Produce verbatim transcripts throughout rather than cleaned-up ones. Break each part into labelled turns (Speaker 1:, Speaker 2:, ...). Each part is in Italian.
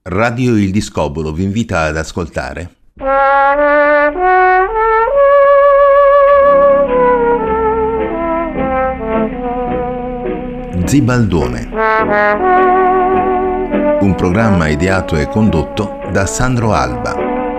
Speaker 1: Radio Il Discobolo vi invita ad ascoltare Zibaldone, un programma ideato e condotto da Sandro Alba.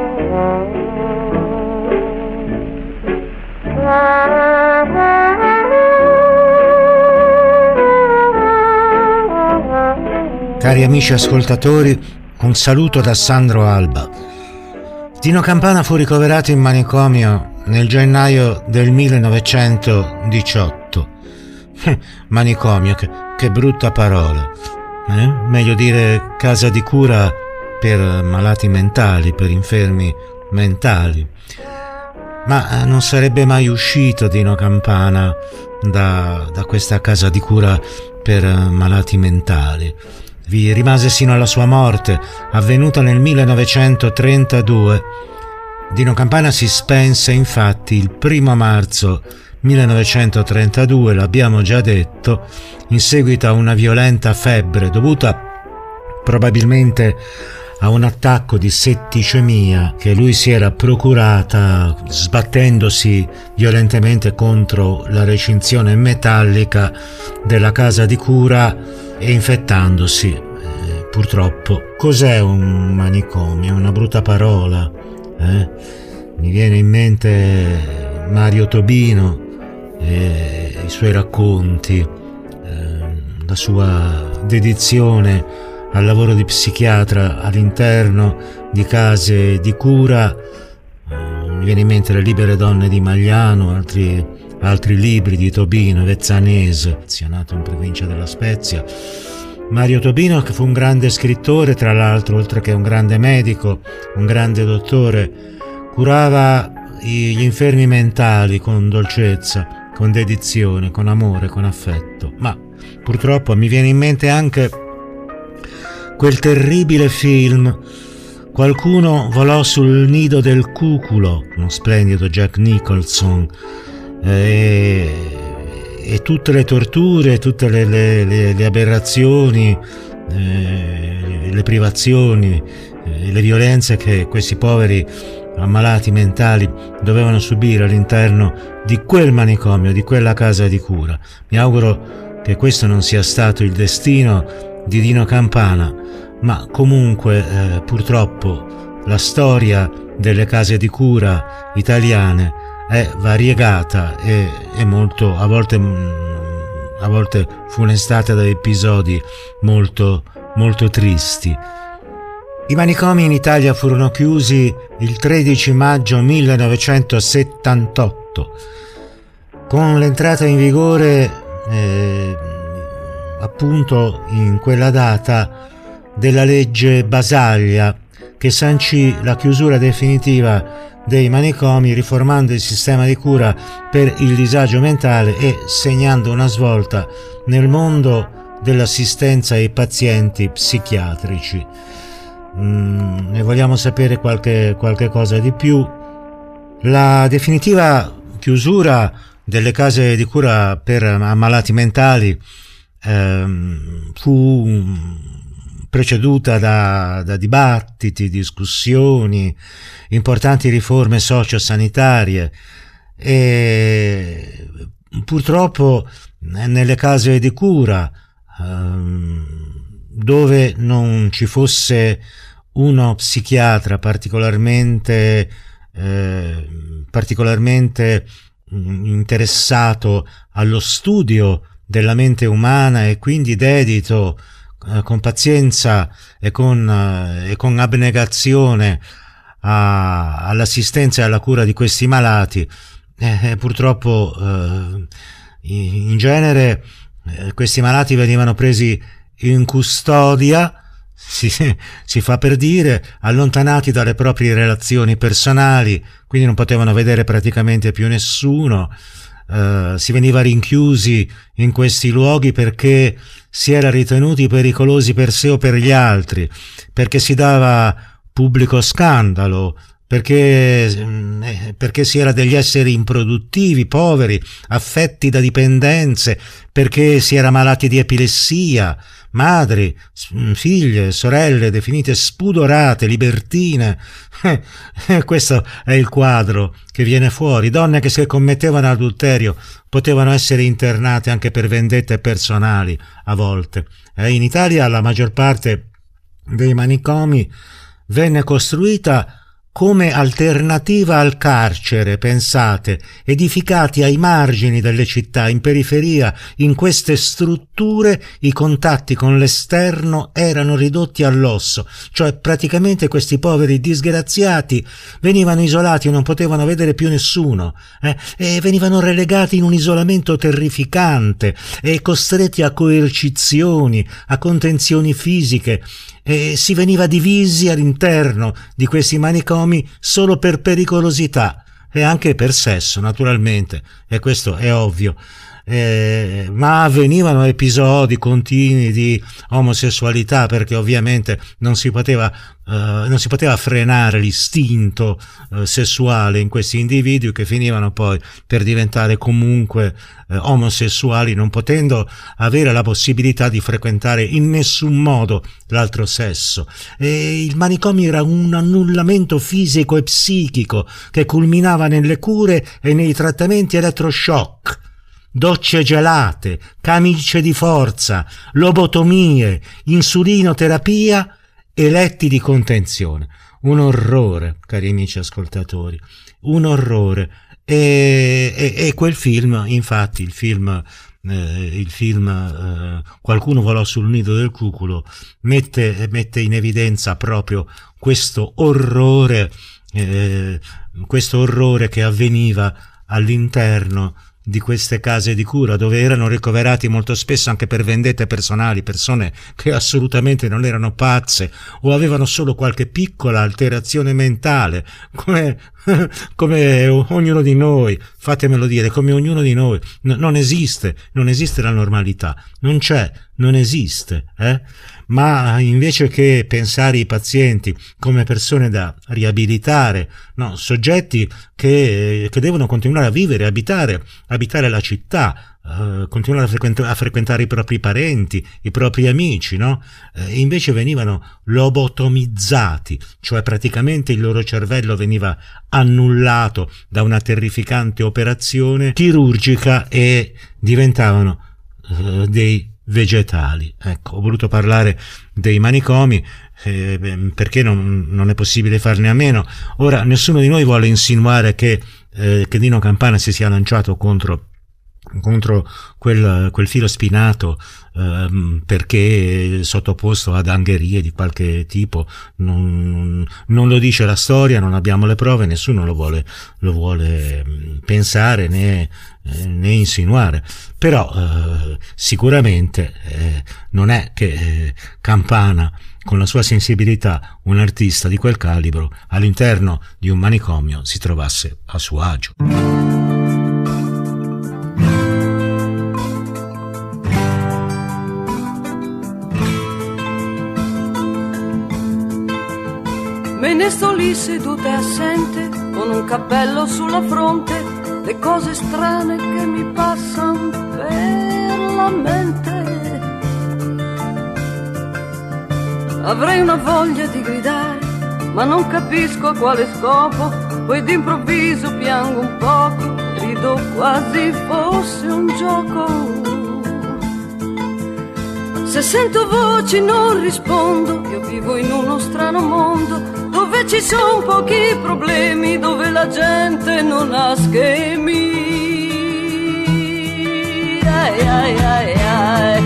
Speaker 2: Cari amici ascoltatori, un saluto da Sandro Alba. Dino Campana fu ricoverato in manicomio nel gennaio del millenovecentodiciotto. Manicomio, che, che brutta parola. Eh? Meglio dire casa di cura per malati mentali, per infermi mentali. Ma non sarebbe mai uscito Dino Campana da, da questa casa di cura per malati mentali. Vi rimase sino alla sua morte, avvenuta nel millenovecentotrentadue. Dino Campana si spense infatti il primo marzo millenovecentotrentadue, l'abbiamo già detto, in seguito a una violenta febbre dovuta probabilmente a un attacco di setticemia che lui si era procurata sbattendosi violentemente contro la recinzione metallica della casa di cura e infettandosi, eh, purtroppo. Cos'è un manicomio? Una brutta parola, eh? Mi viene in mente Mario Tobino e i suoi racconti, eh, la sua dedizione al lavoro di psichiatra all'interno di case di cura. Eh, mi viene in mente Le libere donne di Magliano, altri altri libri di Tobino, Vezzanese, nato in provincia della Spezia. Mario Tobino, che fu un grande scrittore, tra l'altro, oltre che un grande medico, un grande dottore, curava gli infermi mentali con dolcezza, con dedizione, con amore, con affetto. Ma purtroppo mi viene in mente anche quel terribile film Qualcuno volò sul nido del cuculo, uno splendido Jack Nicholson, E, e tutte le torture, tutte le, le, le, le aberrazioni, eh, le privazioni, eh, le violenze che questi poveri ammalati mentali dovevano subire all'interno di quel manicomio, di quella casa di cura. Mi auguro che questo non sia stato il destino di Dino Campana, ma comunque eh, purtroppo la storia delle case di cura italiane è variegata e, e molto, a volte, a volte funestata da episodi molto, molto tristi. I manicomi in Italia furono chiusi il tredici maggio millenovecentosettantotto, con l'entrata in vigore, eh, appunto in quella data, della legge Basaglia, che sancì la chiusura definitiva dei manicomi, riformando il sistema di cura per il disagio mentale e segnando una svolta nel mondo dell'assistenza ai pazienti psichiatrici. Mm, ne vogliamo sapere qualche, qualche cosa di più. La definitiva chiusura delle case di cura per ammalati mentali ehm, fu preceduta da, da dibattiti, discussioni, importanti riforme socio-sanitarie e purtroppo nelle case di cura ehm, dove non ci fosse uno psichiatra particolarmente, eh, particolarmente interessato allo studio della mente umana e quindi dedito con pazienza e con, e con abnegazione a, all'assistenza e alla cura di questi malati, eh, purtroppo eh, in genere eh, questi malati venivano presi in custodia, si, si fa per dire, allontanati dalle proprie relazioni personali, quindi non potevano vedere praticamente più nessuno. Uh, si veniva rinchiusi in questi luoghi perché si era ritenuti pericolosi per sé o per gli altri, perché si dava pubblico scandalo, perché, eh, perché si era degli esseri improduttivi, poveri, affetti da dipendenze, perché si era malati di epilessia, madri, figlie, sorelle definite spudorate, libertine. Questo è il quadro che viene fuori. Donne che se commettevano adulterio potevano essere internate anche per vendette personali a volte. E in Italia la maggior parte dei manicomi venne costruita come alternativa al carcere, pensate, edificati ai margini delle città, in periferia. In queste strutture i contatti con l'esterno erano ridotti all'osso, cioè praticamente questi poveri disgraziati venivano isolati, non potevano vedere più nessuno, eh? e venivano relegati in un isolamento terrificante e costretti a coercizioni, a contenzioni fisiche. E si veniva divisi all'interno di questi manicomi solo per pericolosità e anche per sesso, naturalmente, e questo è ovvio. Eh, ma avvenivano episodi continui di omosessualità, perché ovviamente non si poteva eh, non si poteva frenare l'istinto eh, sessuale in questi individui, che finivano poi per diventare comunque eh, omosessuali, non potendo avere la possibilità di frequentare in nessun modo l'altro sesso. E il manicomio era un annullamento fisico e psichico che culminava nelle cure e nei trattamenti elettroshock, docce gelate, camicie di forza, lobotomie, insulinoterapia e letti di contenzione. Un orrore, cari amici ascoltatori, un orrore. E, e, e quel film, infatti, il film, eh, il film eh, Qualcuno volò sul nido del cuculo, mette, mette in evidenza proprio questo orrore, eh, questo orrore che avveniva all'interno di queste case di cura, dove erano ricoverati molto spesso anche per vendette personali persone che assolutamente non erano pazze o avevano solo qualche piccola alterazione mentale, come, come ognuno di noi, fatemelo dire, come ognuno di noi. No, non esiste, non esiste la normalità, non c'è, non esiste, eh? Ma invece che pensare ai pazienti come persone da riabilitare, no, soggetti che, che devono continuare a vivere, abitare, abitare la città, eh, continuare a, frequent- a frequentare i propri parenti, i propri amici, no? Eh, invece venivano lobotomizzati, cioè praticamente il loro cervello veniva annullato da una terrificante operazione chirurgica e diventavano eh, dei vegetali. Ecco, ho voluto parlare dei manicomi eh, perché non, non è possibile farne a meno. Ora, nessuno di noi vuole insinuare che, eh, che Dino Campana si sia lanciato contro contro quel, quel filo spinato ehm, perché sottoposto ad angherie di qualche tipo. Non, non lo dice la storia, non abbiamo le prove, nessuno lo vuole, lo vuole pensare né, eh, né insinuare. Però eh, sicuramente eh, non è che eh, Campana, con la sua sensibilità, un artista di quel calibro, all'interno di un manicomio si trovasse a suo agio.
Speaker 3: Me ne sto lì seduta e assente, con un cappello sulla fronte, le cose strane che mi passano per la mente. Avrei una voglia di gridare, ma non capisco a quale scopo, poi d'improvviso piango un poco, rido quasi fosse un gioco. Se sento voci non rispondo, io vivo in uno strano mondo, dove ci sono pochi problemi, dove la gente non ha schemi. Ai, ai, ai, ai.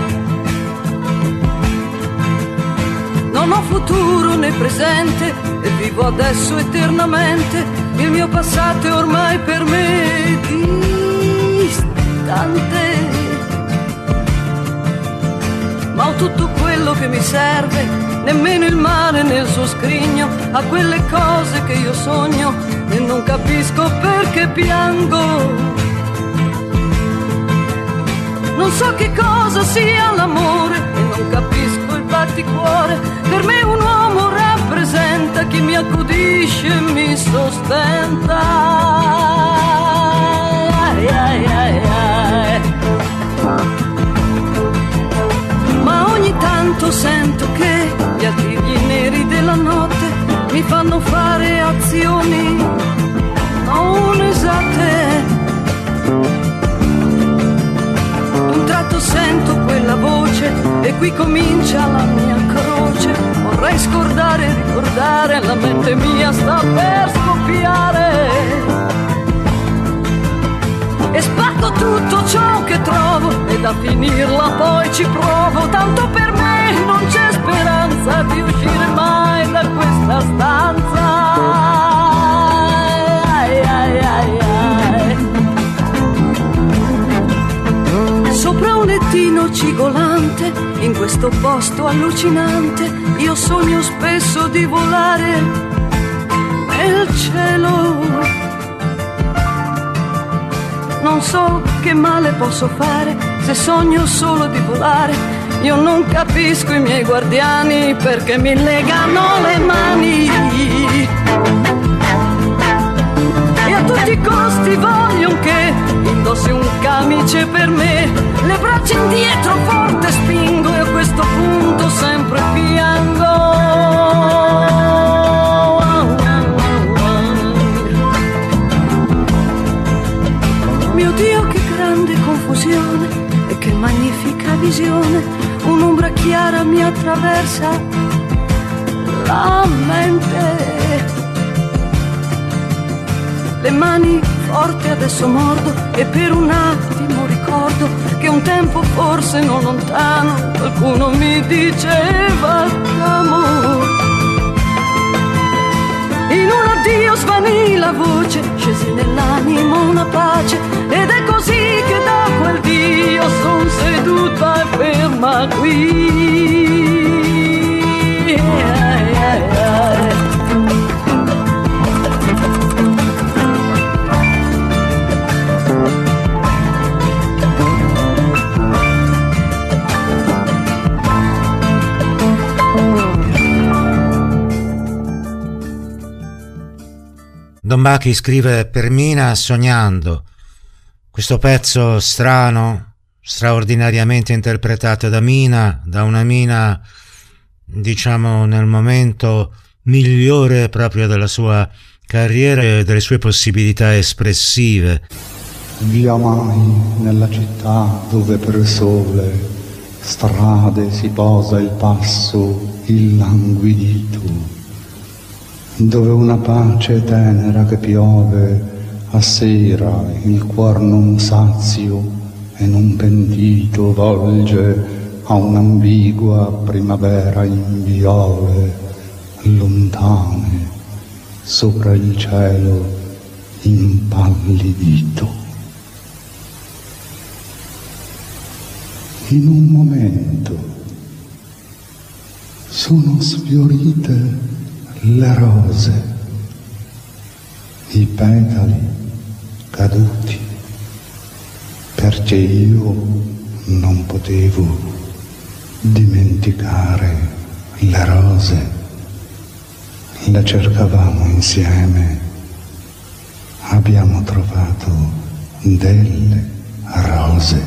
Speaker 3: Non ho futuro né presente e vivo adesso eternamente. Il mio passato è ormai per me distante, ma ho tutto quello che mi serve, nemmeno il mare nel suo scrigno ha quelle cose che io sogno e non capisco perché piango. Non so che cosa sia l'amore e non capisco il batticuore. Per me un uomo rappresenta chi mi accudisce e mi sostenta. Ai, ai, ai, ai. Ma ogni tanto quando sento che gli artigli neri della notte mi fanno fare azioni non esatte. Un tratto sento quella voce e qui comincia la mia croce. Vorrei scordare e ricordare, la mente mia sta per scoppiare. E sbatto tutto ciò che trovo e da finirla poi ci provo. Tanto per me non c'è speranza di uscire mai da questa stanza. Ai, ai, ai, ai. Sopra un lettino cigolante, in questo posto allucinante, io sogno spesso di volare nel cielo. Non so che male posso fare se sogno solo di volare. Io non capisco i miei guardiani perché mi legano le mani. E a tutti i costi vogliono che indossi un camice per me. Le braccia indietro forte spingo e a questo punto sempre piango. Mio Dio, che grande confusione e che magnifica visione. Un'ombra chiara mi attraversa la mente. Le mani forti adesso mordo e per un attimo ricordo che un tempo forse non lontano qualcuno mi diceva d'amore. In un addio svanì la voce, scese nell'animo una pace, ed è così che da quel Dio son seduta e ferma qui. Ai, ai, ai.
Speaker 2: Don Bucchi scrive per Mina sognando. Questo pezzo strano, straordinariamente interpretato da Mina, da una Mina, diciamo, nel momento migliore proprio della sua carriera e delle sue possibilità espressive.
Speaker 4: Via mai nella città dove per sole strade si posa il passo illanguidito, dove una pace tenera che piove a sera il cuor non sazio e non pentito volge a un'ambigua primavera in viole lontane sopra il cielo impallidito. In un momento sono sfiorite le rose, i petali caduti, perché io non potevo dimenticare le rose. Le cercavamo insieme, abbiamo trovato delle rose,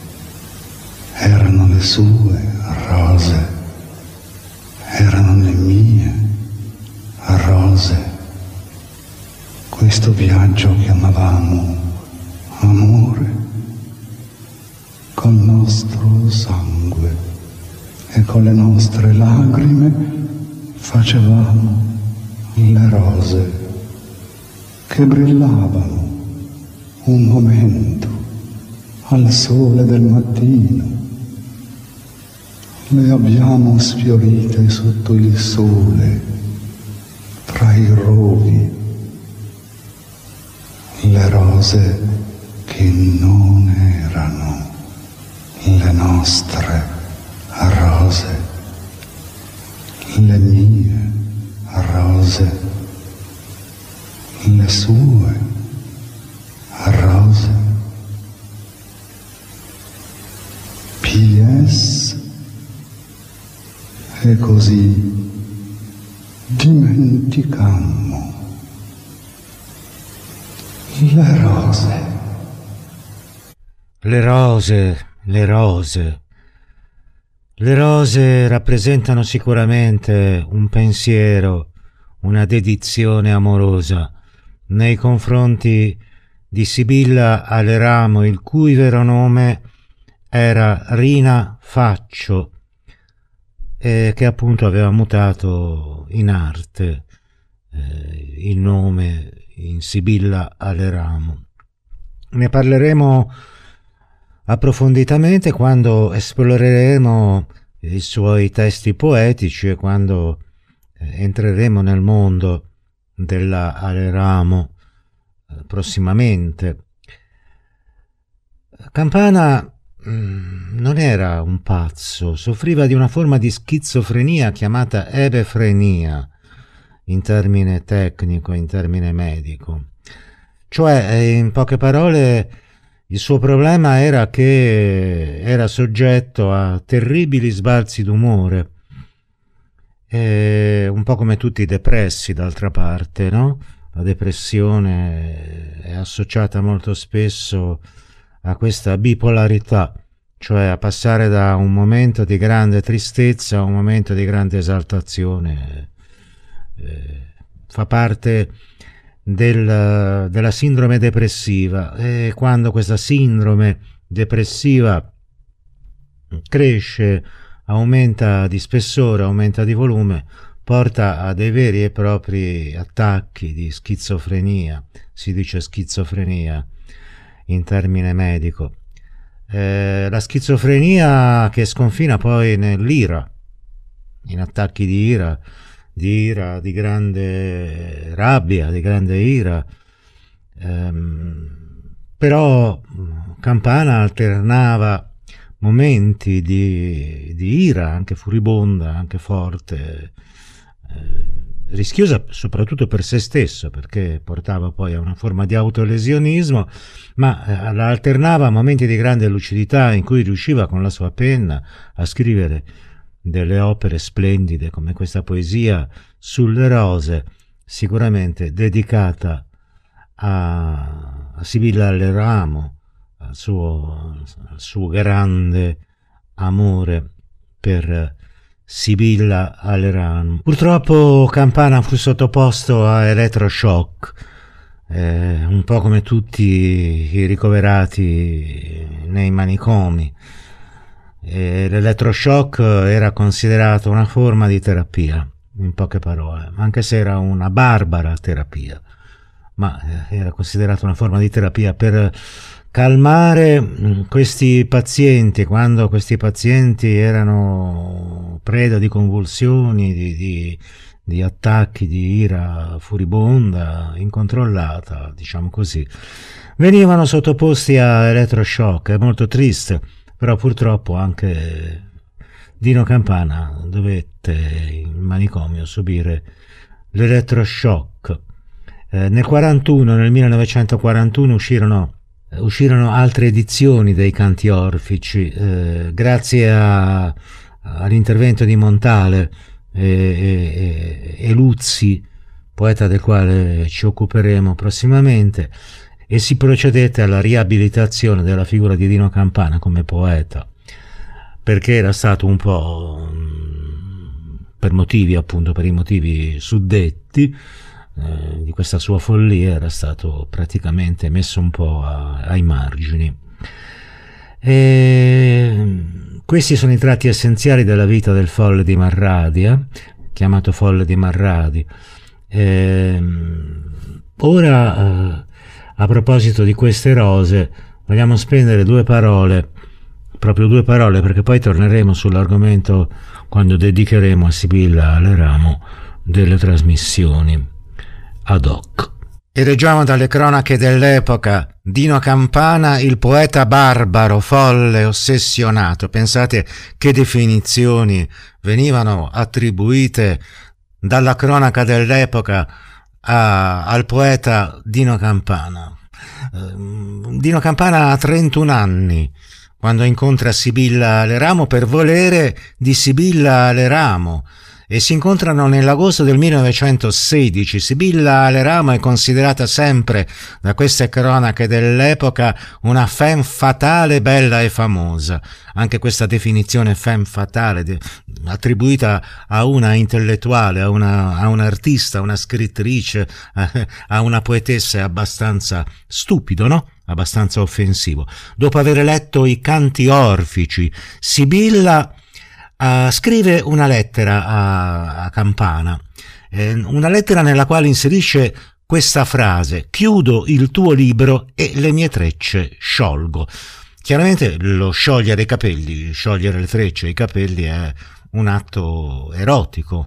Speaker 4: erano le sue rose, erano le mie rose. Questo viaggio chiamavamo amore, col nostro sangue e con le nostre lacrime facevamo le rose che brillavano un momento al sole del mattino. Le abbiamo sfiorite sotto il sole, tra i rovi, le rose che non erano le nostre rose, le mie rose, le sue rose. P S E così dimenticammo le rose.
Speaker 2: Le rose, le rose. Le rose rappresentano sicuramente un pensiero, una dedizione amorosa nei confronti di Sibilla Aleramo, il cui vero nome era Rina Faccio, e che appunto aveva mutato in arte eh, il nome in Sibilla Aleramo. Ne parleremo approfonditamente quando esploreremo i suoi testi poetici e quando eh, entreremo nel mondo della Aleramo eh, prossimamente. Campana mh, non era un pazzo, soffriva di una forma di schizofrenia chiamata ebefrenia in termine tecnico, in termine medico. Cioè, in poche parole, il suo problema era che era soggetto a terribili sbalzi d'umore, e un po' come tutti i depressi, d'altra parte, no? La depressione è associata molto spesso a questa bipolarità, cioè a passare da un momento di grande tristezza a un momento di grande esaltazione. Eh, fa parte del, della sindrome depressiva, e quando questa sindrome depressiva cresce, aumenta di spessore, aumenta di volume, porta a dei veri e propri attacchi di schizofrenia, si dice schizofrenia in termine medico. Eh, la schizofrenia che sconfina poi nell'ira, in attacchi di ira, di ira, di grande rabbia, di grande ira. Ehm, però Campana alternava momenti di, di ira, anche furibonda, anche forte, eh, rischiosa soprattutto per se stesso, perché portava poi a una forma di autolesionismo, ma eh, la alternava a momenti di grande lucidità in cui riusciva con la sua penna a scrivere delle opere splendide come questa poesia sulle rose, sicuramente dedicata a, a Sibilla Aleramo, al suo, al suo grande amore per Sibilla Aleramo. Purtroppo Campana fu sottoposto a elettroshock, eh, un po' come tutti i ricoverati nei manicomi. E l'elettroshock era considerato una forma di terapia, in poche parole, anche se era una barbara terapia, ma era considerata una forma di terapia per calmare questi pazienti, quando questi pazienti erano preda di convulsioni, di, di, di attacchi di ira furibonda, incontrollata, diciamo così, venivano sottoposti a elettroshock. È molto triste, però purtroppo anche Dino Campana dovette in manicomio subire l'elettroshock. Eh, nel quarantuno, nel millenovecentoquarantuno uscirono, eh, uscirono altre edizioni dei Canti Orfici, eh, grazie a, all'intervento di Montale e, e, e Luzzi, poeta del quale ci occuperemo prossimamente, e si procedette alla riabilitazione della figura di Dino Campana come poeta, perché era stato un po', per motivi appunto, per i motivi suddetti, eh, di questa sua follia, era stato praticamente messo un po' a, ai margini. E questi sono i tratti essenziali della vita del Folle di Marradia, chiamato Folle di Marradi. E ora, eh, a proposito di queste rose, vogliamo spendere due parole, proprio due parole, perché poi torneremo sull'argomento quando dedicheremo a Sibilla Aleramo delle trasmissioni ad hoc. E leggiamo dalle cronache dell'epoca: Dino Campana, il poeta barbaro, folle, ossessionato. Pensate che definizioni venivano attribuite dalla cronaca dell'epoca A, al poeta Dino Campana. Uh, Dino Campana ha trentuno anni quando incontra Sibilla Aleramo per volere di Sibilla Aleramo, e si incontrano nell'agosto del millenovecentosedici. Sibilla Aleramo è considerata sempre da queste cronache dell'epoca una femme fatale, bella e famosa. Anche questa definizione femme fatale de, attribuita a una intellettuale, a una, a un'artista, a una scrittrice, a, a una poetessa è abbastanza stupido, no? Abbastanza offensivo. Dopo aver letto i canti orfici, Sibilla Uh, scrive una lettera a, a Campana, eh, una lettera nella quale inserisce questa frase: chiudo il tuo libro e le mie trecce sciolgo. Chiaramente lo sciogliere i capelli, sciogliere le trecce e i capelli è un atto erotico,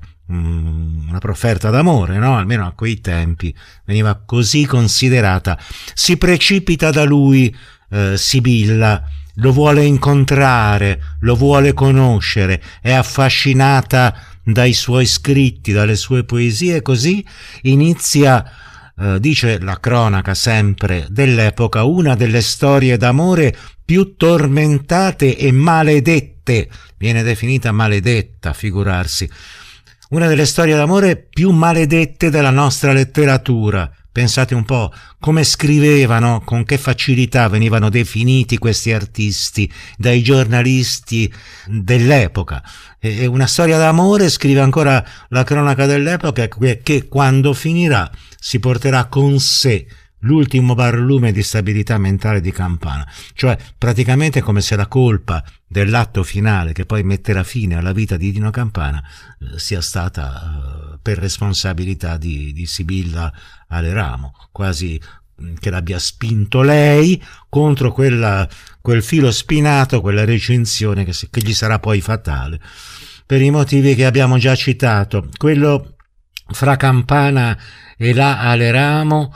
Speaker 2: um, una profferta d'amore, no? Almeno a quei tempi veniva così considerata. Si precipita da lui eh, Sibilla, lo vuole incontrare, lo vuole conoscere, è affascinata dai suoi scritti, dalle sue poesie, così inizia, eh, dice la cronaca sempre dell'epoca, una delle storie d'amore più tormentate e maledette, viene definita maledetta, figurarsi, una delle storie d'amore più maledette della nostra letteratura. Pensate un po' come scrivevano, con che facilità venivano definiti questi artisti dai giornalisti dell'epoca. E una storia d'amore, scrive ancora la cronaca dell'epoca, che quando finirà si porterà con sé l'ultimo barlume di stabilità mentale di Campana. Cioè praticamente come se la colpa dell'atto finale che poi metterà fine alla vita di Dino Campana eh, sia stata eh, per responsabilità di, di Sibilla Aleramo, quasi che l'abbia spinto lei contro quella, quel filo spinato, quella recensione che, che gli sarà poi fatale per i motivi che abbiamo già citato. Quello fra Campana e la Aleramo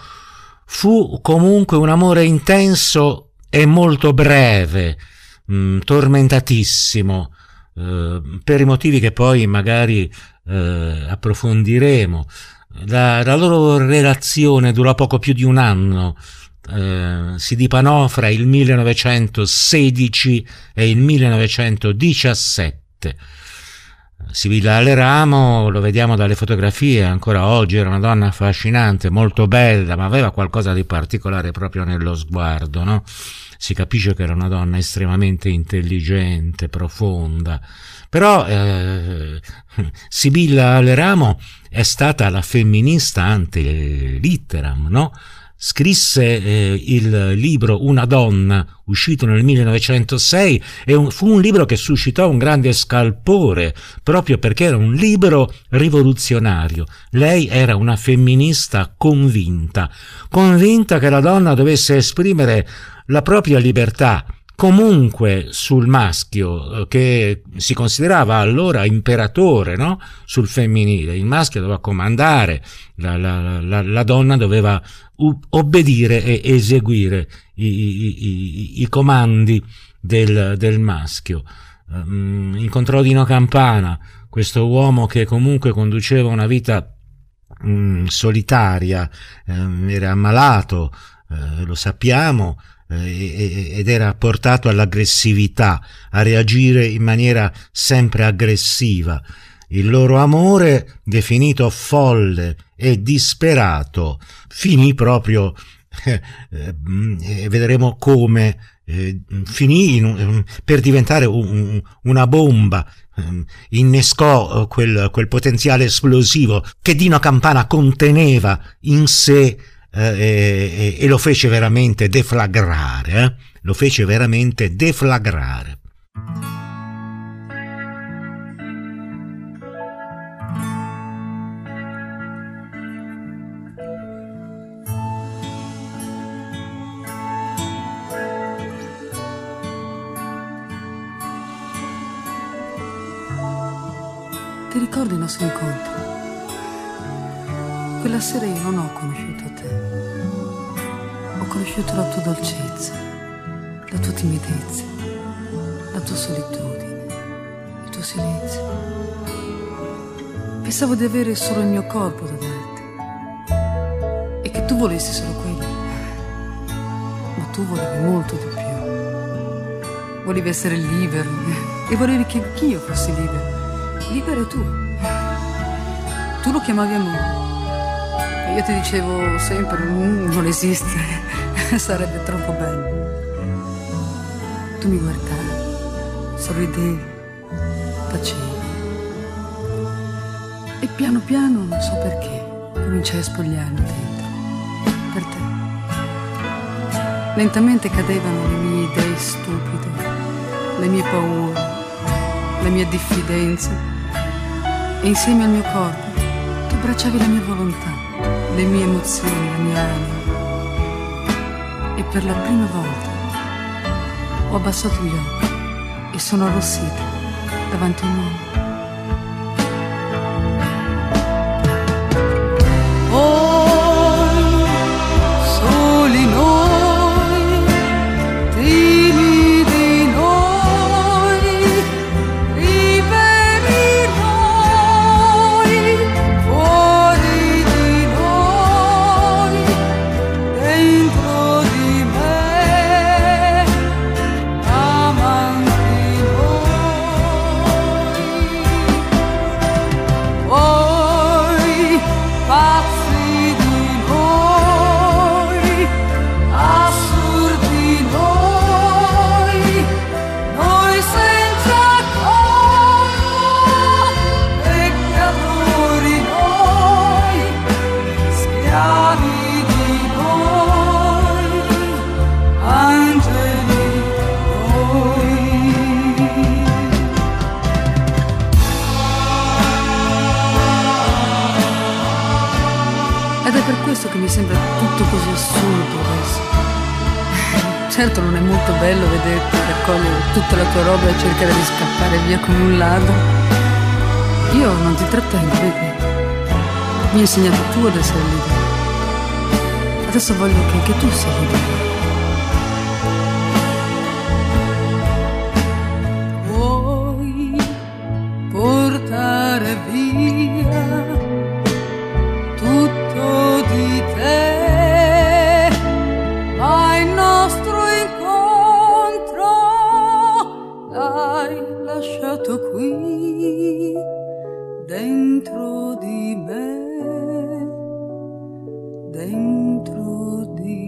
Speaker 2: fu comunque un amore intenso e molto breve, mh, tormentatissimo, eh, per i motivi che poi magari eh, approfondiremo. La, la loro relazione durò poco più di un anno, eh, si dipanò fra il millenovecentosedici e il millenovecentodiciassette. Sibilla Aleramo, lo vediamo dalle fotografie, ancora oggi era una donna affascinante, molto bella, ma aveva qualcosa di particolare proprio nello sguardo, no? Si capisce che era una donna estremamente intelligente, profonda. Però eh, Sibilla Aleramo è stata la femminista ante litteram, no? Scrisse eh, il libro Una donna, uscito nel millenovecentosei, e un, fu un libro che suscitò un grande scalpore, proprio perché era un libro rivoluzionario. Lei era una femminista convinta, convinta che la donna dovesse esprimere la propria libertà, comunque sul maschio, che si considerava allora imperatore, no? Sul femminile. Il maschio doveva comandare, la, la, la, la donna doveva obbedire e eseguire i, i, i, i comandi del, del maschio. Um, incontrò Dino Campana, questo uomo che comunque conduceva una vita um, solitaria, um, era ammalato, uh, lo sappiamo, ed era portato all'aggressività, a reagire in maniera sempre aggressiva. Il loro amore, definito folle e disperato, finì proprio, eh, eh, vedremo come, eh, finì in un, per diventare un, una bomba. Innescò quel, quel potenziale esplosivo che Dino Campana conteneva in sé, Eh, e, e lo fece veramente deflagrare, eh? lo fece veramente deflagrare.
Speaker 3: Ti ricordi il nostro incontro? Quella sera io non ho conosciuto te, ho conosciuto la tua dolcezza, la tua timidezza, la tua solitudine, il tuo silenzio. Pensavo di avere solo il mio corpo da darti e che tu volessi solo quello, ma tu volevi molto di più. Volevi essere libero e volevi che anch'io fossi libero. Libero tu. tu lo chiamavi amore. E io ti dicevo sempre, mm, non esiste, sarebbe troppo bello. Tu mi guardavi, sorridevi, tacevi. E piano piano, non so perché, cominciai a spogliarmi dentro, per te. Lentamente cadevano le mie idee stupide, le mie paure, le mie diffidenze, e insieme al mio corpo tu abbracciavi la mia volontà, le mie emozioni, la mia anima. E per la prima volta ho abbassato gli occhi e sono arrossita davanti a un uomo. Poi, soli noi, timidi noi, liberi noi, fuori di noi, dentro di me, amanti noi. Poi, pazzi di noi, assurdi noi, noi senza colpa, peccatori noi, schiavi di noi, angeli noi. Ed è per questo che mi sembra tutto così assurdo adesso. Certo non è molto bello vederti raccogliere tutta la tua roba e cercare di scappare via come un ladro. Io non ti trattengo, vedi? Mi hai insegnato tu ad essere libero. Adesso voglio che anche tu sia libero. Vuoi portare via tutto di te, ma il nostro incontro l'hai lasciato qui, dentro di me, dentro di...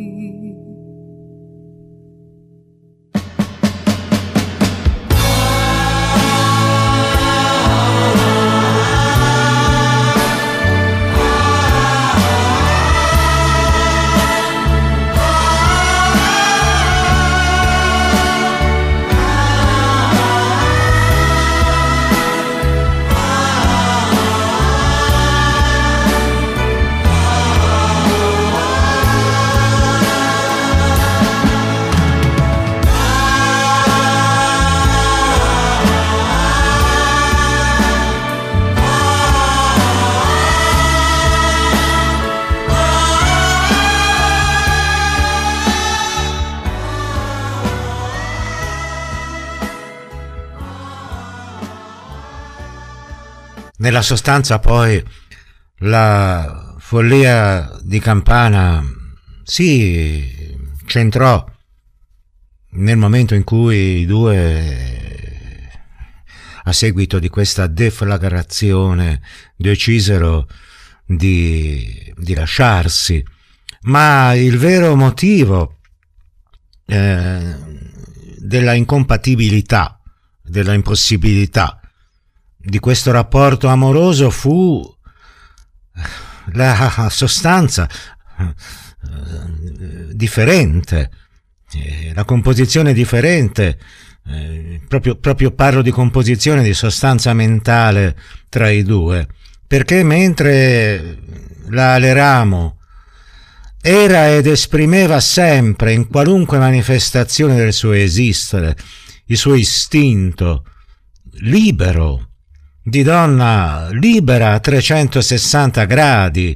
Speaker 2: Nella sostanza poi la follia di Campana si centrò nel momento in cui i due, a seguito di questa deflagrazione, decisero di, di lasciarsi. Ma il vero motivo eh, della incompatibilità, della impossibilità di questo rapporto amoroso fu la sostanza eh, differente, eh, la composizione differente, eh, proprio, proprio parlo di composizione, di sostanza mentale tra i due, perché mentre la Aleramo era ed esprimeva sempre in qualunque manifestazione del suo esistere il suo istinto libero, di donna libera a trecentosessanta gradi,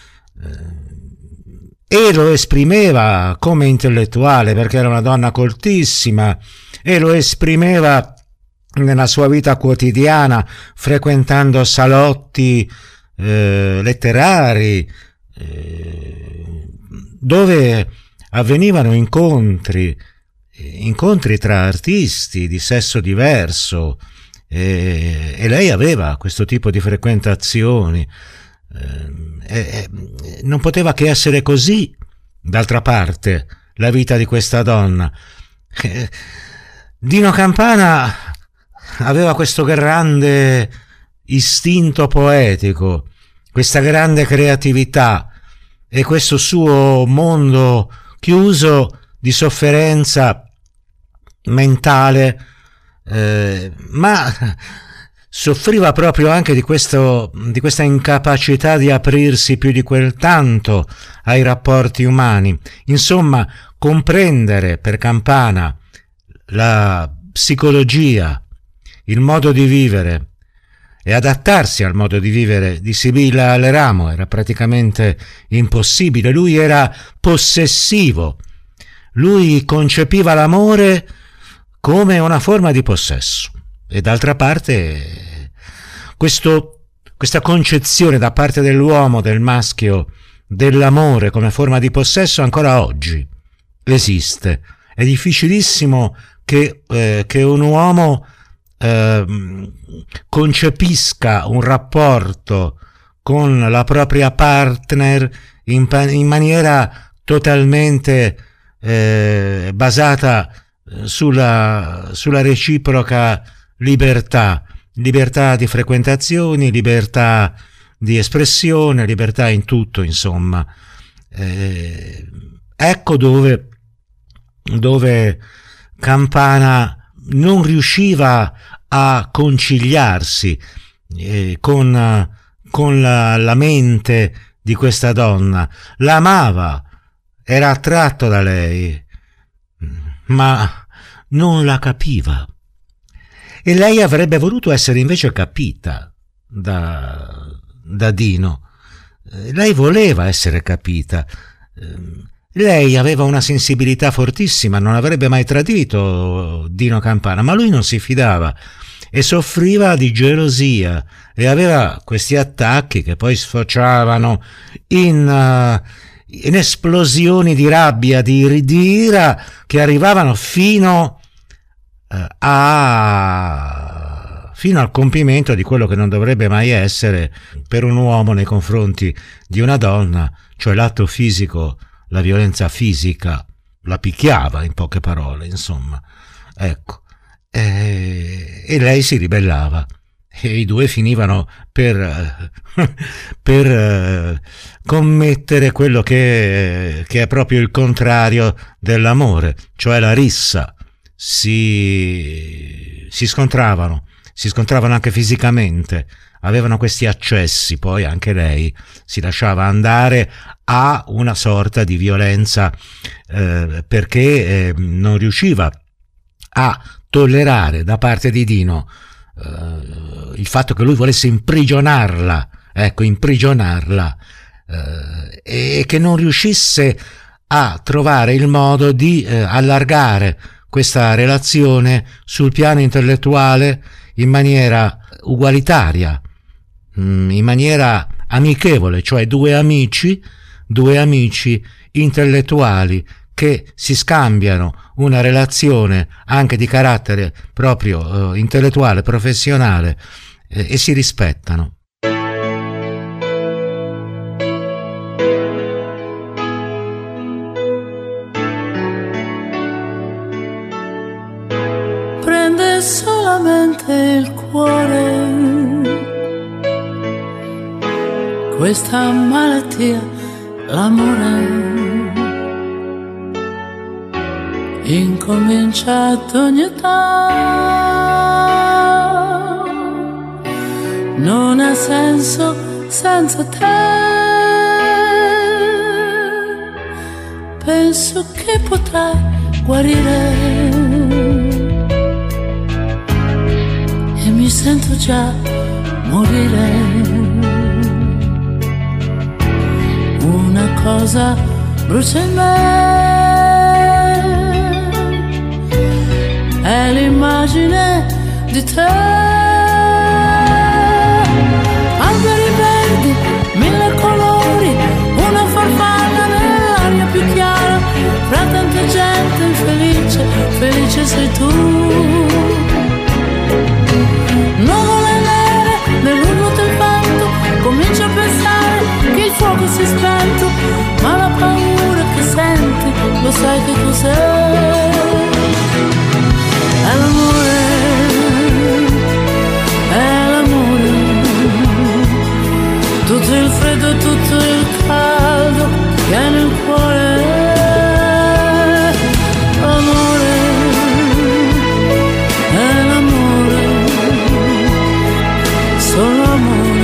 Speaker 2: e lo esprimeva come intellettuale perché era una donna coltissima, e lo esprimeva nella sua vita quotidiana frequentando salotti eh, letterari eh, dove avvenivano incontri incontri tra artisti di sesso diverso, e, e lei aveva questo tipo di frequentazioni, eh, e, e non poteva che essere così. D'altra parte, la vita di questa donna, eh, Dino Campana aveva questo grande istinto poetico, questa grande creatività e questo suo mondo chiuso di sofferenza mentale, eh, ma soffriva proprio anche di questo, di questa incapacità di aprirsi più di quel tanto ai rapporti umani. Insomma, comprendere per Campana la psicologia, il modo di vivere e adattarsi al modo di vivere di Sibilla Aleramo era praticamente impossibile. Lui era possessivo, lui concepiva l'amore come una forma di possesso, e d'altra parte questo, questa concezione da parte dell'uomo, del maschio, dell'amore come forma di possesso ancora oggi esiste. È difficilissimo che, eh, che un uomo eh, concepisca un rapporto con la propria partner in, in maniera totalmente eh, basata sulla, sulla reciproca libertà, libertà di frequentazioni, libertà di espressione, libertà in tutto, insomma. Eh, ecco dove, dove Campana non riusciva a conciliarsi eh, con, con la, la mente di questa donna. L'amava, era attratto da lei, ma non la capiva. E lei avrebbe voluto essere invece capita da, da Dino. Lei voleva essere capita. Lei aveva una sensibilità fortissima, non avrebbe mai tradito Dino Campana, ma lui non si fidava e soffriva di gelosia e aveva questi attacchi che poi sfociavano in, uh, in esplosioni di rabbia, di, di ira, che arrivavano fino uh, a fino al compimento di quello che non dovrebbe mai essere per un uomo nei confronti di una donna, cioè l'atto fisico, la violenza fisica. La picchiava, in poche parole, insomma. Ecco. E, e lei si ribellava e i due finivano per, per commettere quello che, che è proprio il contrario dell'amore, cioè la rissa. Si, si scontravano, si scontravano anche fisicamente, avevano questi accessi, poi anche lei si lasciava andare a una sorta di violenza eh, perché eh, non riusciva a tollerare da parte di Dino eh, il fatto che lui volesse imprigionarla, ecco, imprigionarla, eh, e che non riuscisse a trovare il modo di eh, allargare questa relazione sul piano intellettuale in maniera ugualitaria, in maniera amichevole, cioè due amici, due amici intellettuali che si scambiano una relazione anche di carattere proprio eh, intellettuale, professionale, eh, e si rispettano.
Speaker 5: Prende solamente il cuore questa malattia, l'amore. Incomincia ad ogni età, non ha senso senza te. Penso che potrà guarire e mi sento già morire. Una cosa brucia in me, è l'immagine di te. Alberi verdi, mille colori, una farfalla nell'aria più chiara, fra tanta gente infelice, felice sei tu. fuoco si è spento, ma la paura che senti, lo sai che cos'è? È l'amore, è l'amore, tutto il freddo, tutto il caldo che è nel cuore. L'amore, è l'amore, solo amore.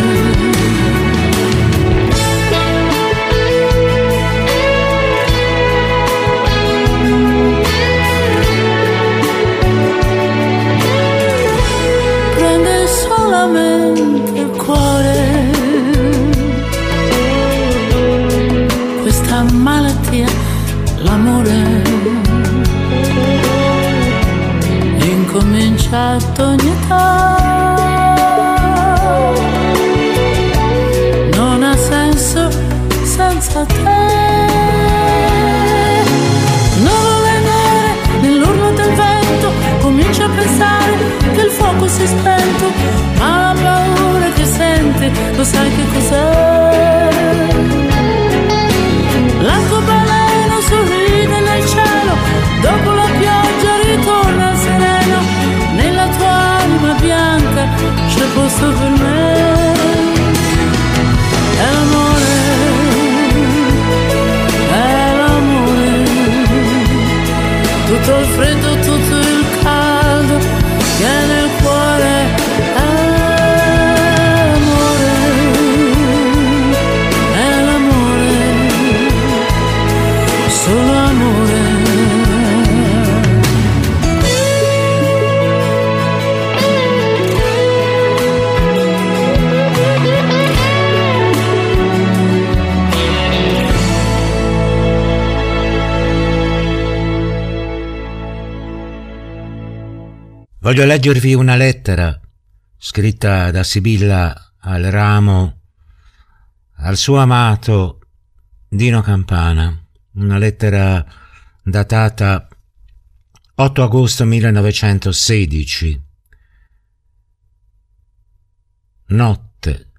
Speaker 5: Prende solamente il cuore questa malattia, l'amore. Incomincia ad ogni età, non ha senso senza te. Nuvole nere nell'urlo del vento, comincia a pensare che il fuoco si è spento, ma la paura che senti, lo sai che cos'è? L'arcobaleno sorride nel cielo, dopo la pioggia ritorna sereno, nella tua anima bianca c'è posto per me. È l'amore, è l'amore, tutto il freddo, tutto il caldo che è nel cuore. È l'amore, è l'amore, solo amore.
Speaker 2: Voglio leggervi una lettera scritta da Sibilla al ramo al suo amato Dino Campana, una lettera datata otto agosto millenovecentosedici. Notte,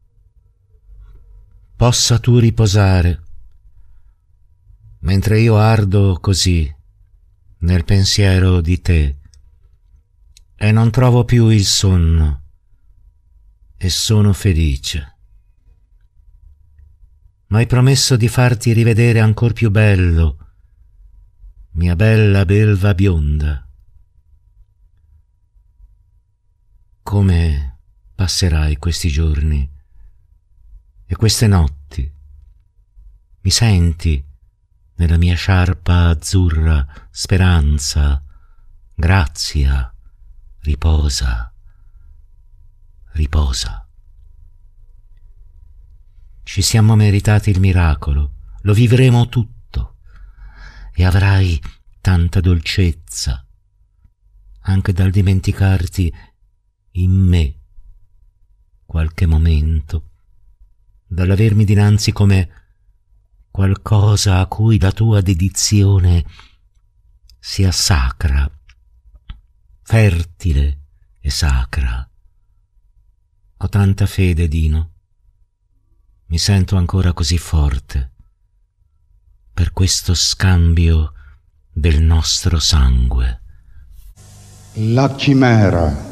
Speaker 2: possa tu riposare, mentre io ardo così nel pensiero di te, e non trovo più il sonno, e sono felice. M'hai promesso di farti rivedere ancor più bello, mia bella belva bionda. Come passerai questi giorni e queste notti? Mi senti nella mia sciarpa azzurra speranza, grazia, riposa, riposa. Ci siamo meritati il miracolo, lo vivremo tutto e avrai tanta dolcezza anche dal dimenticarti in me qualche momento, dall'avermi dinanzi come qualcosa a cui la tua dedizione sia sacra, fertile e sacra. Ho tanta fede, Dino. Mi sento ancora così forte per questo scambio del nostro sangue.
Speaker 4: La chimera.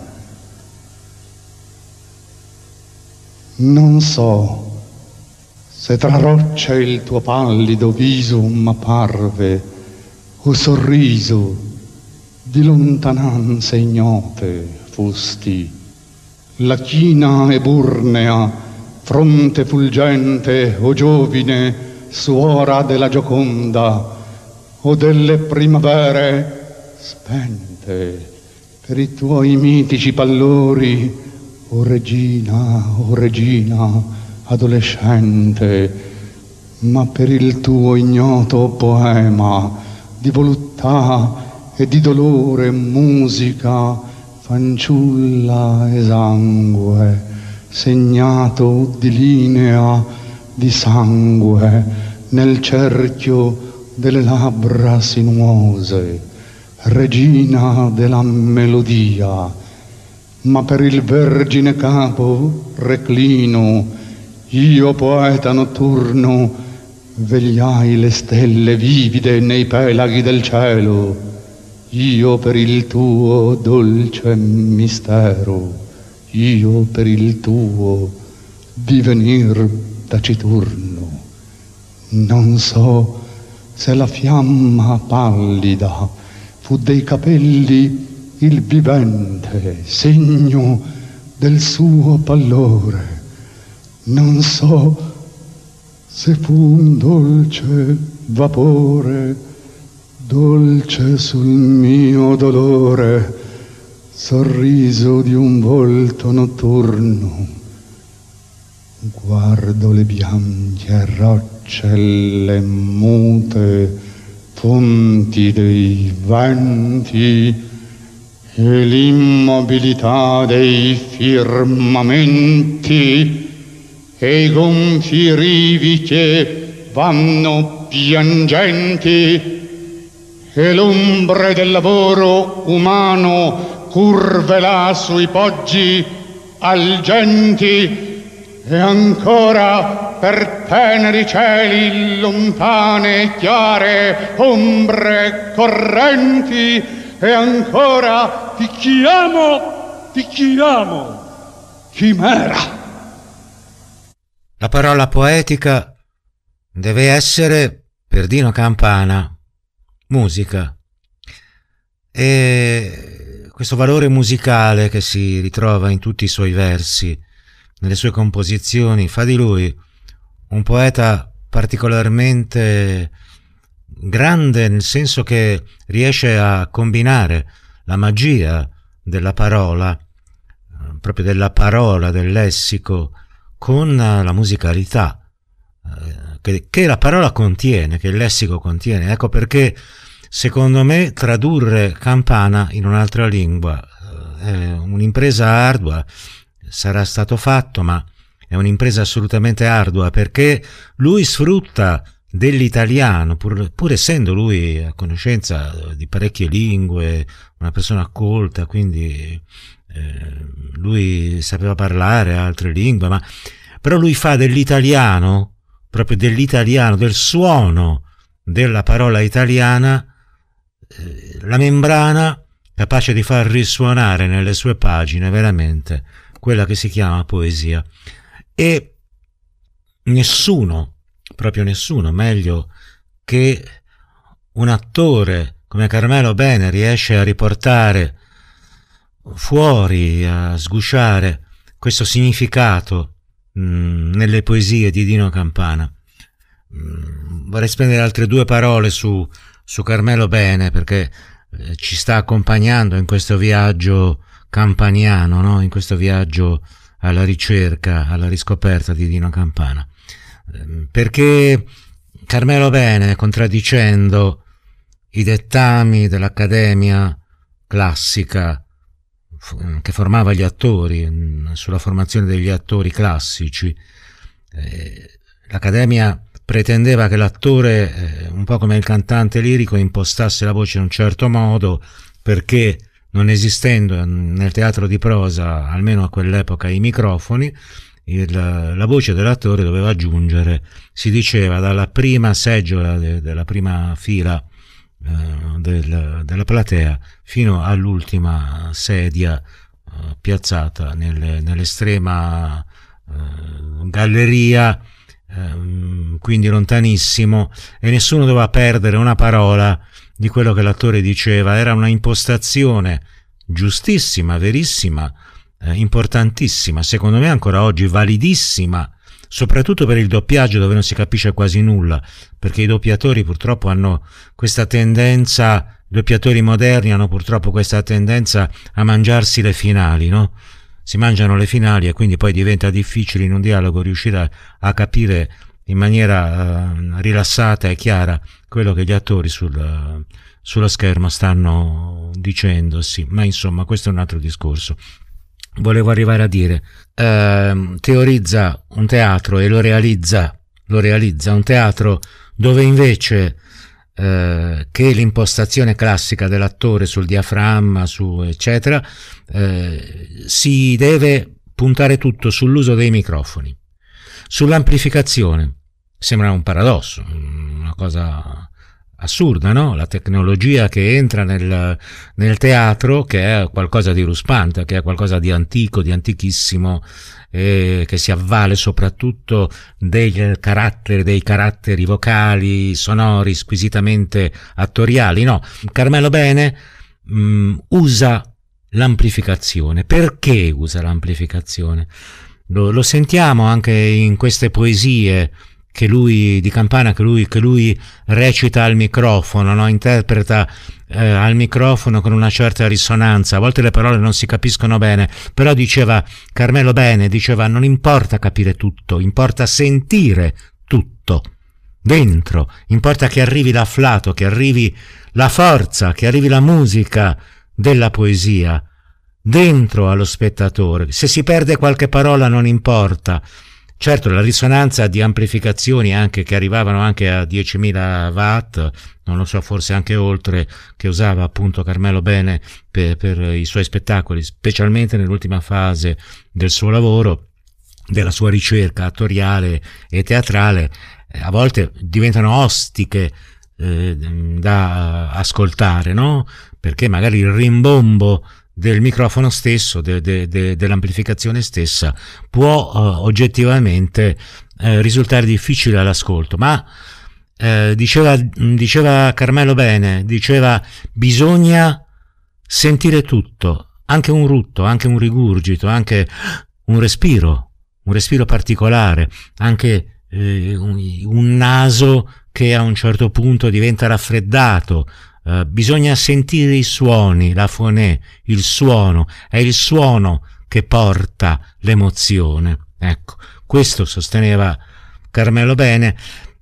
Speaker 4: Non so se tra rocce il tuo pallido viso m'apparve o sorriso di lontananze ignote fosti. La china eburnea, fronte fulgente o giovine, suora della Gioconda o delle primavere spente per i tuoi mitici pallori, o regina, o regina adolescente, ma per il tuo ignoto poema di voluttà e di dolore musica, fanciulla esangue, segnato di linea di sangue nel cerchio delle labbra sinuose, regina della melodia, ma per il vergine capo reclino io poeta notturno, vegliai le stelle vivide nei pelaghi del cielo, io per il tuo dolce mistero, io per il tuo divenir taciturno. Non so se la fiamma pallida fu dei capelli il vivente segno del suo pallore. Non so se fu un dolce vapore, dolce sul mio dolore, sorriso di un volto notturno. Guardo le bianche rocce, le mute fonti dei venti e l'immobilità dei firmamenti e i gonfi rivi che vanno piangenti e l'ombre del lavoro umano curve là sui poggi algenti. E ancora per teneri cieli lontane e chiare ombre correnti, e ancora ti chiamo, ti chiamo, chimera.
Speaker 2: La parola poetica deve essere, per Dino Campana, musica. E questo valore musicale che si ritrova in tutti i suoi versi, nelle sue composizioni, fa di lui un poeta particolarmente grande, nel senso che riesce a combinare la magia della parola, proprio della parola, del lessico, con la musicalità che, che la parola contiene, che il lessico contiene. Ecco perché secondo me tradurre Campana in un'altra lingua è un'impresa ardua. Sarà stato fatto, ma è un'impresa assolutamente ardua, perché lui sfrutta dell'italiano, pur, pur essendo lui a conoscenza di parecchie lingue, una persona colta, quindi eh, lui sapeva parlare altre lingue, ma però lui fa dell'italiano, proprio dell'italiano, del suono della parola italiana, eh, la membrana capace di far risuonare nelle sue pagine veramente quella che si chiama poesia. E nessuno, proprio nessuno, meglio che un attore come Carmelo Bene riesce a riportare fuori, a sgusciare questo significato mh, nelle poesie di Dino Campana. Mh, vorrei spendere altre due parole su, su Carmelo Bene, perché eh, ci sta accompagnando in questo viaggio campaniano, no? In questo viaggio alla ricerca, alla riscoperta di Dino Campana, perché Carmelo Bene, contraddicendo i dettami dell'Accademia classica che formava gli attori, sulla formazione degli attori classici, l'Accademia pretendeva che l'attore, un po' come il cantante lirico, impostasse la voce in un certo modo, perché non esistendo nel teatro di prosa, almeno a quell'epoca, i microfoni, il, la voce dell'attore doveva giungere, si diceva, dalla prima seggiola de, della prima fila eh, del, della platea fino all'ultima sedia eh, piazzata nel, nell'estrema eh, galleria, eh, quindi lontanissimo, e nessuno doveva perdere una parola di quello che l'attore diceva. Era una impostazione giustissima, verissima, eh, importantissima, secondo me ancora oggi validissima, soprattutto per il doppiaggio, dove non si capisce quasi nulla, perché i doppiatori purtroppo hanno questa tendenza, i doppiatori moderni hanno purtroppo questa tendenza a mangiarsi le finali, no? Si mangiano le finali e quindi poi diventa difficile in un dialogo riuscire a, a capire in maniera uh, rilassata e chiara quello che gli attori sul, uh, sullo schermo stanno dicendo, sì. Ma insomma, questo è un altro discorso. Volevo arrivare a dire, uh, teorizza un teatro e lo realizza, lo realizza un teatro dove invece uh, che l'impostazione classica dell'attore sul diaframma, su eccetera, uh, si deve puntare tutto sull'uso dei microfoni. Sull'amplificazione sembra un paradosso, una cosa assurda, no? La tecnologia che entra nel, nel teatro, che è qualcosa di ruspante, che è qualcosa di antico, di antichissimo, e che si avvale soprattutto dei caratteri, dei caratteri vocali, sonori, squisitamente attoriali. No, Carmelo Bene mh, usa l'amplificazione. Perché usa l'amplificazione? Lo, lo sentiamo anche in queste poesie che lui di Campana, che lui, che lui recita al microfono, no? Interpreta eh, al microfono con una certa risonanza. A volte le parole non si capiscono bene, però diceva Carmelo Bene, diceva non importa capire tutto, importa sentire tutto dentro, importa che arrivi l'afflato, che arrivi la forza, che arrivi la musica della poesia dentro allo spettatore. Se si perde qualche parola non importa. Certo, la risonanza di amplificazioni anche che arrivavano anche a diecimila watt, non lo so, forse anche oltre, che usava appunto Carmelo Bene per, per i suoi spettacoli, specialmente nell'ultima fase del suo lavoro, della sua ricerca attoriale e teatrale, a volte diventano ostiche eh, da ascoltare, no? Perché magari il rimbombo del microfono stesso, de, de, de, dell'amplificazione stessa, può uh, oggettivamente uh, risultare difficile all'ascolto, ma uh, diceva, diceva Carmelo Bene, diceva bisogna sentire tutto, anche un rutto, anche un rigurgito, anche un respiro, un respiro particolare, anche uh, un, un naso che a un certo punto diventa raffreddato. Uh, bisogna sentire i suoni, la fonè, il suono, è il suono che porta l'emozione. Ecco, questo sosteneva Carmelo Bene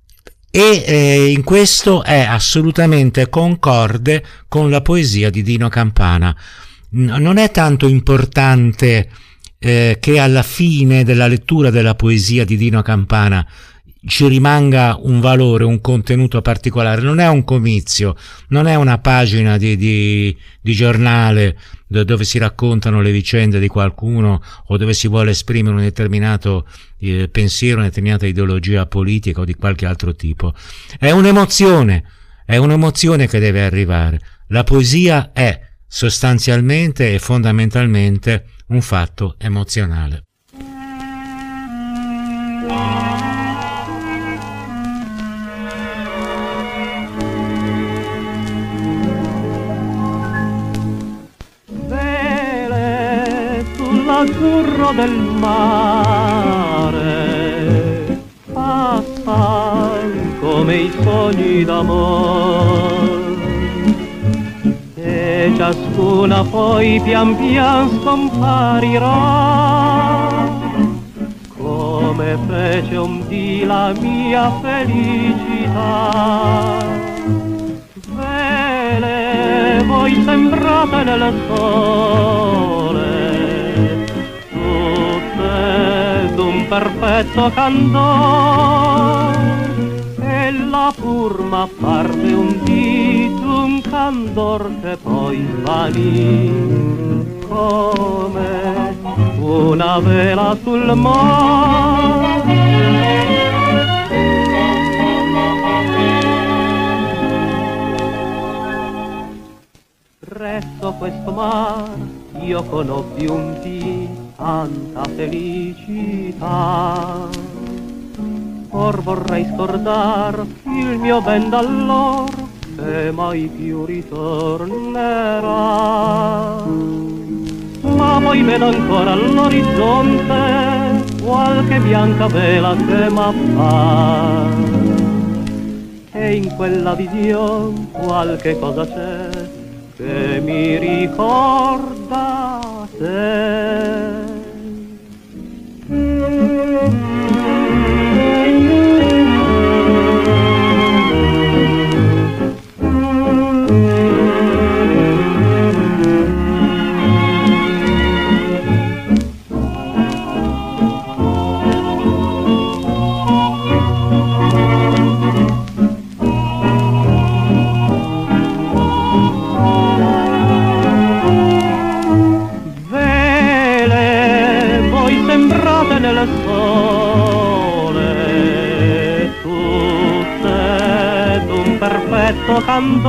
Speaker 2: e eh, in questo è assolutamente concorde con la poesia di Dino Campana. N- non è tanto importante eh, che alla fine della lettura della poesia di Dino Campana ci rimanga un valore, un contenuto particolare. Non è un comizio, non è una pagina di, di, di giornale dove si raccontano le vicende di qualcuno o dove si vuole esprimere un determinato eh, pensiero, una determinata ideologia politica o di qualche altro tipo. È un'emozione, è un'emozione che deve arrivare. La poesia è sostanzialmente e fondamentalmente un fatto emozionale.
Speaker 6: L'azzurro del mare passan come i sogni d'amor e ciascuna poi pian pian scomparirà come fece un dì la mia felicità. Vele voi sembrate nel sole d'un perfetto candor e la forma parte un dì d'un candor che poi svanì come una vela sul mare. Presso questo mar io conobbi un dì tanta felicità, or vorrei scordar il mio ben d'allor che mai più ritornerà. Ma poi vedo ancora all'orizzonte qualche bianca vela che m'appar e in quella visione qualche cosa c'è che mi ricorda te. Vele questo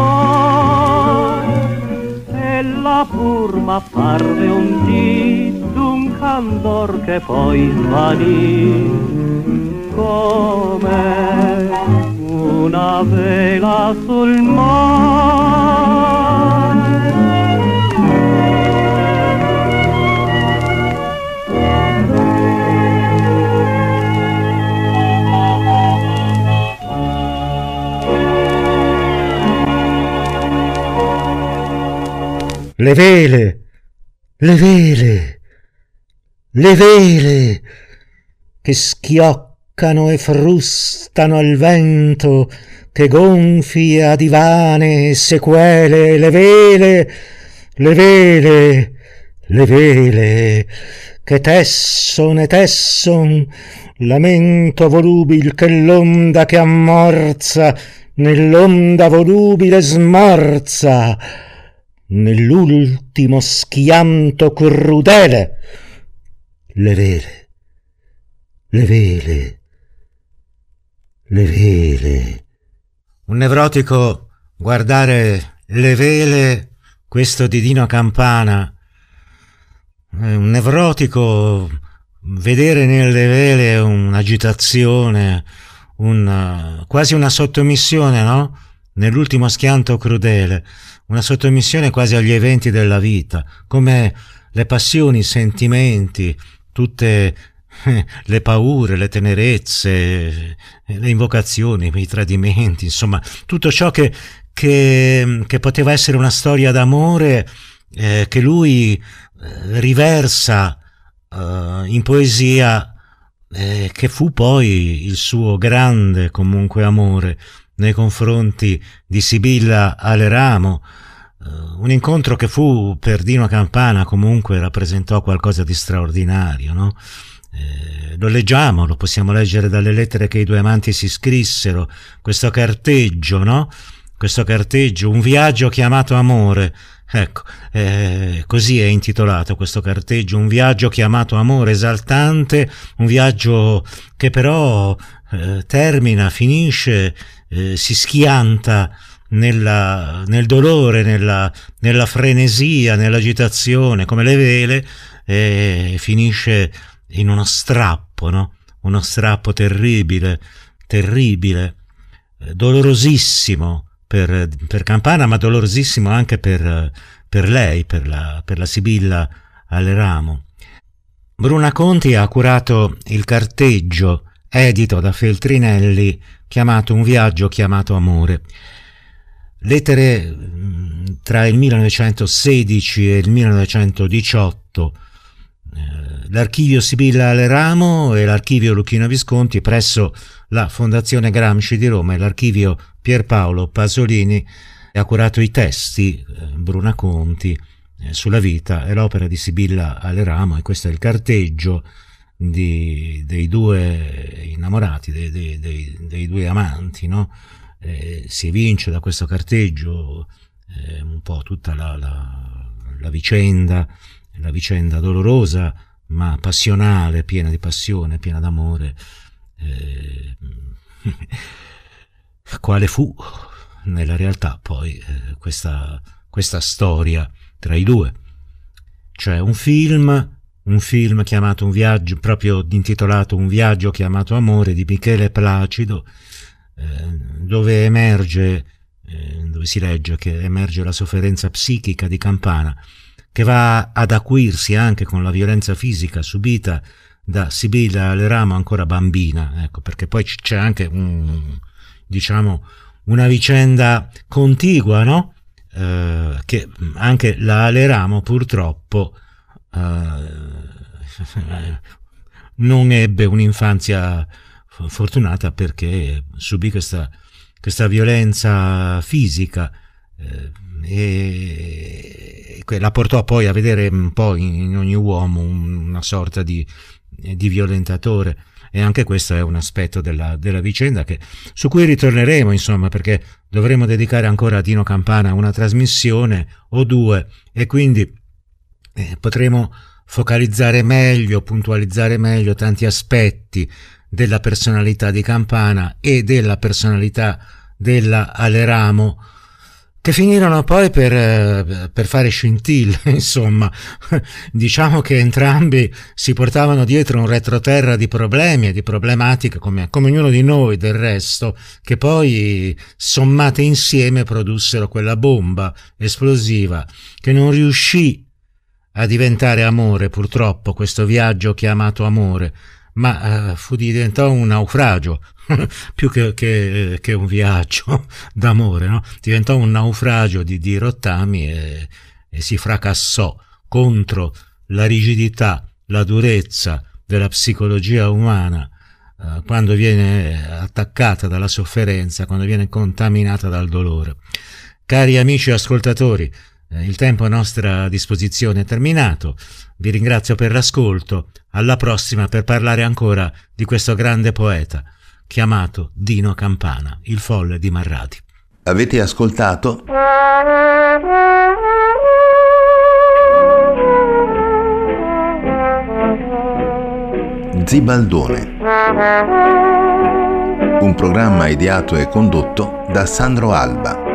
Speaker 6: candor, ella pur m'apparve un dì d'un candor che poi svanì come una vela sul mare.
Speaker 2: Le vele, le vele, le vele che schioccano e frustano al vento, che gonfia di vane sequele, le vele, le vele, le vele che tesson e tesson lamento volubil che l'onda che ammorza nell'onda volubile smorza nell'ultimo schianto crudele. Le vele, le vele, le vele. Un nevrotico guardare le vele, questo di Dino Campana. Un nevrotico vedere nelle vele un'agitazione, un, quasi una sottomissione, no? Nell'ultimo schianto crudele. Una sottomissione quasi agli eventi della vita, come le passioni, i sentimenti, tutte le paure, le tenerezze, le invocazioni, i tradimenti, insomma, tutto ciò che, che, che poteva essere una storia d'amore eh, che lui eh, riversa eh, in poesia, eh, che fu poi il suo grande comunque amore nei confronti di Sibilla Aleramo, uh, un incontro che fu per Dino Campana comunque rappresentò qualcosa di straordinario, no? Eh, lo leggiamo, lo possiamo leggere dalle lettere che i due amanti si scrissero, questo carteggio, no? Questo carteggio, un viaggio chiamato amore, ecco, eh, così è intitolato questo carteggio, un viaggio chiamato amore esaltante, un viaggio che però eh, termina, finisce, Eh, si schianta nella, nel dolore, nella, nella frenesia, nell'agitazione, come le vele, e finisce in uno strappo, no? Uno strappo terribile, terribile, eh, dolorosissimo per, per Campana, ma dolorosissimo anche per, per lei, per la, per la Sibilla Aleramo. Bruna Conti ha curato il carteggio edito da Feltrinelli chiamato Un viaggio chiamato amore. Lettere tra il millenovecentosedici e il millenovecentodiciotto, eh, l'archivio Sibilla Aleramo e l'archivio Luchino Visconti presso la Fondazione Gramsci di Roma, e l'archivio Pierpaolo Pasolini ha curato i testi, eh, Bruna Conti, eh, sulla vita e l'opera di Sibilla Aleramo, e questo è il carteggio Di, dei due innamorati, dei, dei, dei, dei due amanti, no? Eh, si evince da questo carteggio eh, un po' tutta la, la, la vicenda, la vicenda dolorosa ma passionale, piena di passione, piena d'amore, eh, quale fu nella realtà poi eh, questa, questa storia tra i due. Cioè un film un film chiamato Un viaggio, proprio intitolato Un viaggio chiamato amore, di Michele Placido, eh, dove emerge, eh, dove si legge che emerge la sofferenza psichica di Campana, che va ad acuirsi anche con la violenza fisica subita da Sibilla Aleramo ancora bambina, ecco, perché poi c'è anche un, diciamo, una vicenda contigua, no? Eh, che anche la Aleramo purtroppo Uh, non ebbe un'infanzia fortunata, perché subì questa, questa violenza fisica eh, e la portò poi a vedere un po' in, in ogni uomo una sorta di, di violentatore, e anche questo è un aspetto della, della vicenda che, su cui ritorneremo, insomma, perché dovremo dedicare ancora a Dino Campana una trasmissione o due, e quindi Eh, potremo focalizzare meglio, puntualizzare meglio tanti aspetti della personalità di Campana e della personalità della Aleramo, che finirono poi per, per fare scintille, insomma. Diciamo che entrambi si portavano dietro un retroterra di problemi e di problematiche, come, come ognuno di noi del resto, che poi sommate insieme produssero quella bomba esplosiva che non riuscì a diventare amore, purtroppo, questo viaggio chiamato amore, ma uh, fu diventò un naufragio più che, che, che un viaggio d'amore, no? Diventò un naufragio di, di rottami e, e si fracassò contro la rigidità, la durezza della psicologia umana uh, quando viene attaccata dalla sofferenza, quando viene contaminata dal dolore. Cari amici ascoltatori, eh, il tempo a nostra disposizione è terminato. Vi ringrazio per l'ascolto. Alla prossima per parlare ancora di questo grande poeta chiamato Dino Campana, il folle di Marradi.
Speaker 1: Avete ascoltato Zibaldone, un programma ideato e condotto da Sandro Alba.